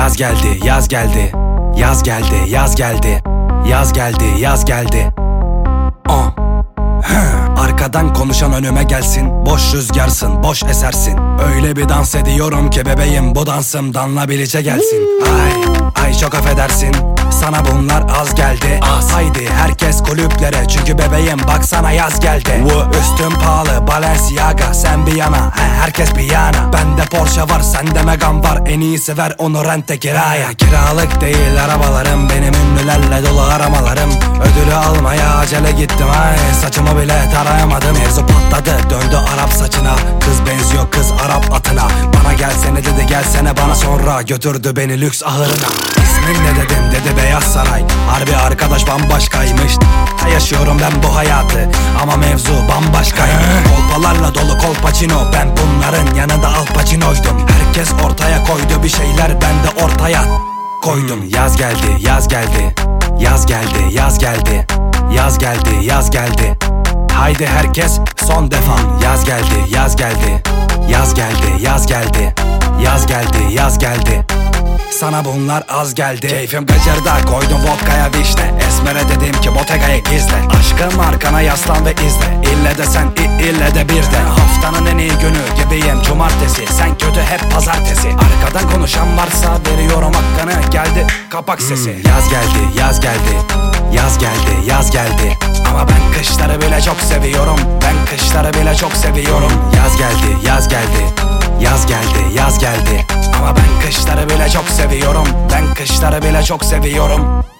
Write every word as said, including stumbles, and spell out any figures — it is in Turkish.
Yaz geldi, yaz geldi. Yaz geldi, yaz geldi. Yaz geldi, yaz geldi. Oh. Arkadan konuşan önüme gelsin. Boş rüzgarsın, boş esersin. Öyle bir dans ediyorum ki bebeğim, bu dansımdan Biliç'e gelsin. Ay, ay çok affedersin, sana bunlar az geldi. Az. Haydi herkes kulüplere, çünkü bebeğim baksana yaz geldi. Woo. Üstüm pahalı Balenciaga, sen bir yana, he, herkes bir yana. Bende Porsche var, sende Megane var. En iyisi ver onu rente kiraya. Kiralık değil arabalarım, benim ünlülerle dolu aramalarım. Ödülü almaya acele gittim, ay saçımı bile tarayamadım. Mevzu patladı, döndü Arap saçına. Kız benziyor kız Arap atına. Bana gelsene dedi, gelsene bana, sonra götürdü beni lüks ahırına. İsmin ne dedim, dedi Beyaz Saray. Harbi arkadaş bambaşkaymış. Yaşıyorum ben bu hayatı ama mevzu bambaşkaymış. Kolpalarla dolu kolpaçino, ben bunların yanında Al Pacino'ydum. Herkes ortaya koydu bir şeyler, ben de ortaya koydum. Yaz geldi, yaz geldi. Yaz geldi, yaz geldi. Yaz geldi, yaz geldi. Haydi herkes son defa. Yaz geldi, yaz geldi. Yaz geldi, yaz geldi. Yaz geldi, yaz geldi. Sana bunlar az geldi. Keyfim kaçırda, koydum vodkaya vişne. Esmer'e dedim ki Bottega'yı gizle. Aşkım arkana yaslan ve izle. İlle de sen, ille de bir de. Haftanın en iyi günü gibiyim cumartesi. Sen kötü hep pazartesi. Arkadan konuşan varsa veriyorum hakkını. Geldi kapak sesi. hmm. Yaz geldi, yaz geldi. Yaz geldi, yaz geldi. Ama ben kışları bile çok seviyorum. Ben kışları bile çok seviyorum. Yaz geldi, yaz geldi. Yaz geldi, yaz geldi. Ama ben kışları bile çok seviyorum. Ben kışları bile çok seviyorum.